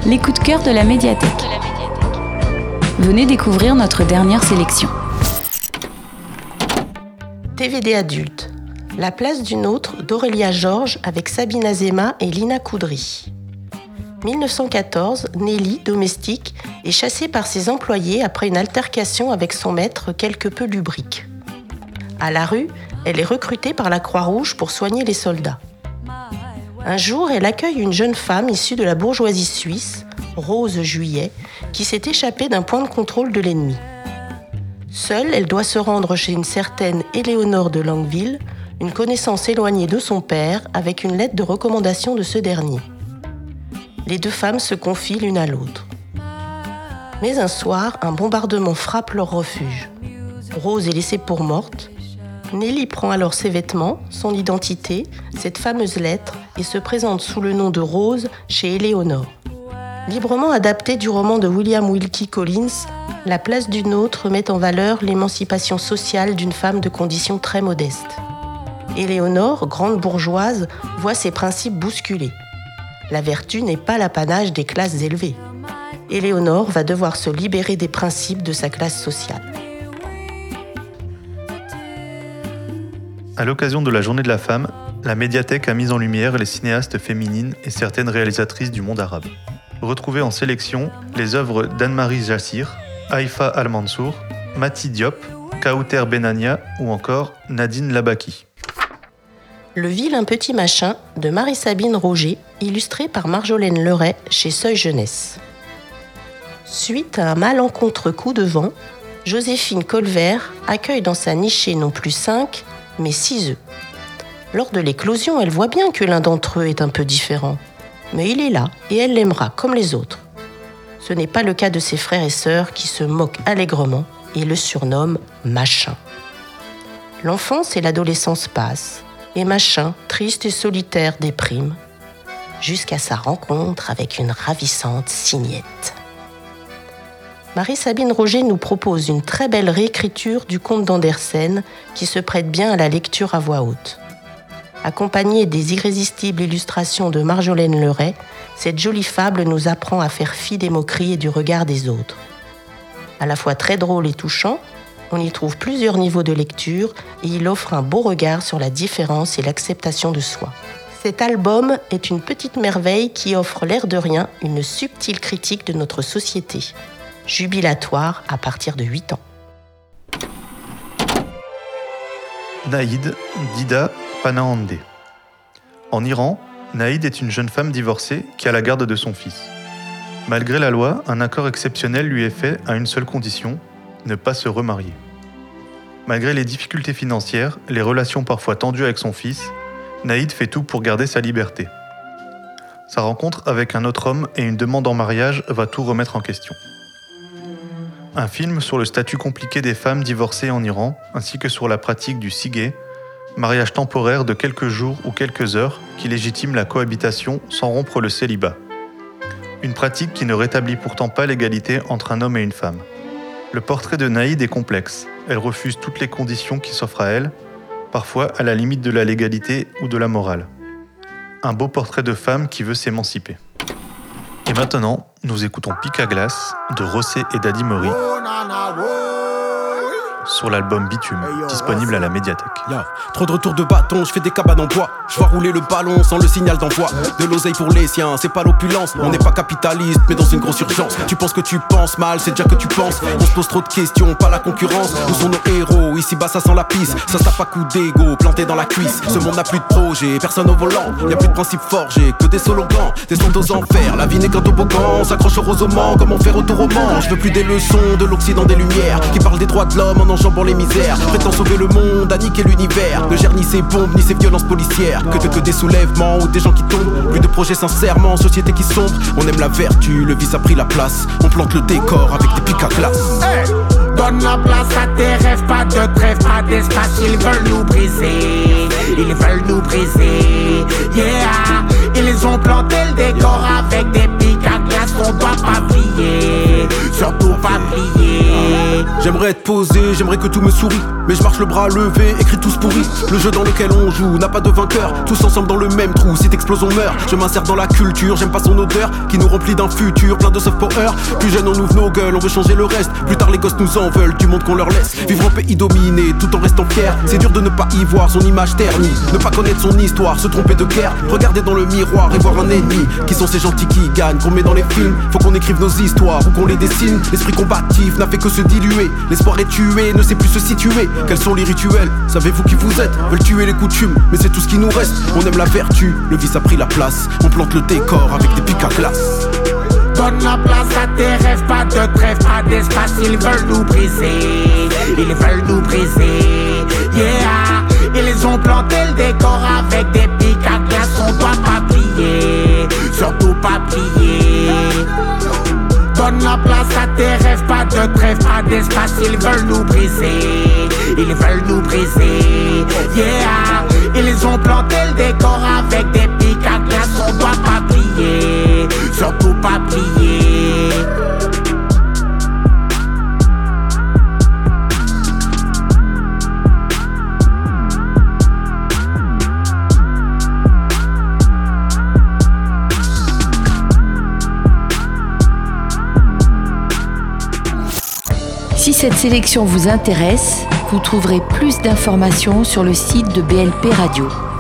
les coups de cœur de la médiathèque. Venez découvrir notre dernière sélection. TVD adulte. La place d'une autre d'Aurélia Georges avec Sabine Azéma et Lina Coudry. 1914, Nelly, domestique, est chassée par ses employés après une altercation avec son maître quelque peu lubrique. À la rue, elle est recrutée par la Croix-Rouge pour soigner les soldats. Un jour, elle accueille une jeune femme issue de la bourgeoisie suisse, Rose Juillet, qui s'est échappée d'un point de contrôle de l'ennemi. Seule, elle doit se rendre chez une certaine Éléonore de Longueville, une connaissance éloignée de son père, avec une lettre de recommandation de ce dernier. Les deux femmes se confient l'une à l'autre. Mais un soir, un bombardement frappe leur refuge. Rose est laissée pour morte. Nelly prend alors ses vêtements, son identité, cette fameuse lettre, et se présente sous le nom de Rose chez Éléonore. Librement adapté du roman de William Wilkie Collins, La place d'une autre met en valeur l'émancipation sociale d'une femme de conditions très modestes. Éléonore, grande bourgeoise, voit ses principes bousculés. La vertu n'est pas l'apanage des classes élevées. Éléonore va devoir se libérer des principes de sa classe sociale. À l'occasion de la Journée de la femme, la médiathèque a mis en lumière les cinéastes féminines et certaines réalisatrices du monde arabe. Retrouvez en sélection les œuvres d'Anne-Marie Jassir, Haïfa Al-Mansour, Mati Diop, Kauter Benania ou encore Nadine Labaki. Le vilain petit machin de Marie-Sabine Roger, illustré par Marjolaine Leray chez Seuil Jeunesse. Suite à un malencontreux coup de vent, Joséphine Colvert accueille dans sa nichée non plus 5, mais 6 œufs. Lors de l'éclosion, elle voit bien que l'un d'entre eux est un peu différent. Mais il est là et elle l'aimera comme les autres. Ce n'est pas le cas de ses frères et sœurs qui se moquent allègrement et le surnomment Machin. L'enfance et l'adolescence passent et Machin, triste et solitaire, déprime jusqu'à sa rencontre avec une ravissante Signette. Marie-Sabine Roger nous propose une très belle réécriture du conte d'Andersen qui se prête bien à la lecture à voix haute. Accompagnée des irrésistibles illustrations de Marjolaine Leray, cette jolie fable nous apprend à faire fi des moqueries et du regard des autres. À la fois très drôle et touchant, on y trouve plusieurs niveaux de lecture et il offre un beau regard sur la différence et l'acceptation de soi. Cet album est une petite merveille qui offre l'air de rien une subtile critique de notre société. Jubilatoire à partir de 8 ans. Naïd Dida Panahandeh. En Iran, Naïd est une jeune femme divorcée qui a la garde de son fils. Malgré la loi, un accord exceptionnel lui est fait à une seule condition, ne pas se remarier. Malgré les difficultés financières, les relations parfois tendues avec son fils, Naïd fait tout pour garder sa liberté. Sa rencontre avec un autre homme et une demande en mariage va tout remettre en question. Un film sur le statut compliqué des femmes divorcées en Iran, ainsi que sur la pratique du sigé, mariage temporaire de quelques jours ou quelques heures qui légitime la cohabitation sans rompre le célibat. Une pratique qui ne rétablit pourtant pas l'égalité entre un homme et une femme. Le portrait de Naïd est complexe. Elle refuse toutes les conditions qui s'offrent à elle, parfois à la limite de la légalité ou de la morale. Un beau portrait de femme qui veut s'émanciper. Et maintenant, nous écoutons Pic à glace de Rossé et Daddy Mori sur l'album Bitume, disponible à la médiathèque. Trop de retours de bâton, je fais des cabanes en bois. Je vois rouler le ballon sans le signal d'envoi. De l'oseille pour les siens, c'est pas l'opulence. On n'est pas capitaliste, mais dans une grosse urgence. Tu penses que tu penses mal, c'est déjà que tu penses. On se pose trop de questions, pas la concurrence. Où sont nos héros? Ici bas ça sent la pisse. Ça se tape à coups d'ego, planté dans la cuisse. Ce monde n'a plus de projet, personne au volant. Y'a plus de principes forgés, que des slogans. Descendent aux enfers, la vie n'est qu'un toboggan. On s'accroche au roseau, comment faire autour au Mans. Je veux plus des leçons de l'Occident des Lumières qui parlent des droits de l'homme en enjambant les misères. Prétend sauver le monde, à niquer l'univers. Ne gère ni ses bombes, ni ses violences policières. Que des soulèvements ou des gens qui tombent. Plus de projets sincèrement, société qui sombre. On aime la vertu, le vice a pris la place. On plante le décor avec des pics à glace. Hey, donne la place à tes rêves, pas de trêve, pas d'espace. Ils veulent nous briser, ils veulent nous briser. Yeah, ils ont planté le décor avec des pics à glace. On doit pas plier, surtout pas plier. J'aimerais être posé, j'aimerais que tout me sourie. Mais je marche le bras levé, écrit tous pourris. Le jeu dans lequel on joue n'a pas de vainqueur. Tous ensemble dans le même trou, si t'exploses on meurt. Je m'insère dans la culture, j'aime pas son odeur qui nous remplit d'un futur plein de soft power. Plus jeune on ouvre nos gueules, on veut changer le reste. Plus tard les gosses nous en veulent, du monde qu'on leur laisse. Vivre en pays dominé, tout en restant fier. C'est dur de ne pas y voir son image ternie. Ne pas connaître son histoire, se tromper de guerre. Regarder dans le miroir et voir un ennemi. Qui sont ces gentils qui gagnent, qu'on met dans les films. Faut qu'on écrive nos histoires ou qu'on les dessine. L'esprit combatif n'a fait que se diluer. L'espoir est tué, ne sait plus se situer. Quels sont les rituels? Savez-vous qui vous êtes? Veulent tuer les coutumes, mais c'est tout ce qui nous reste. On aime la vertu, le vice a pris la place. On plante le décor avec des pics à glace. Donne la place à tes rêves, pas de trêve, pas d'espace. Ils veulent nous briser, ils veulent nous briser. Yeah, ils ont planté le décor avec des pics à glace. On doit pas plier, surtout pas plier. Donne la place à tes rêves, pas de trêve, pas d'espace. Ils veulent nous briser, ils veulent nous briser. Yeah, ils ont planté le décor avec des pics à glace. On doit pas plier, surtout pas plier. Si cette sélection vous intéresse, vous trouverez plus d'informations sur le site de BLP Radio.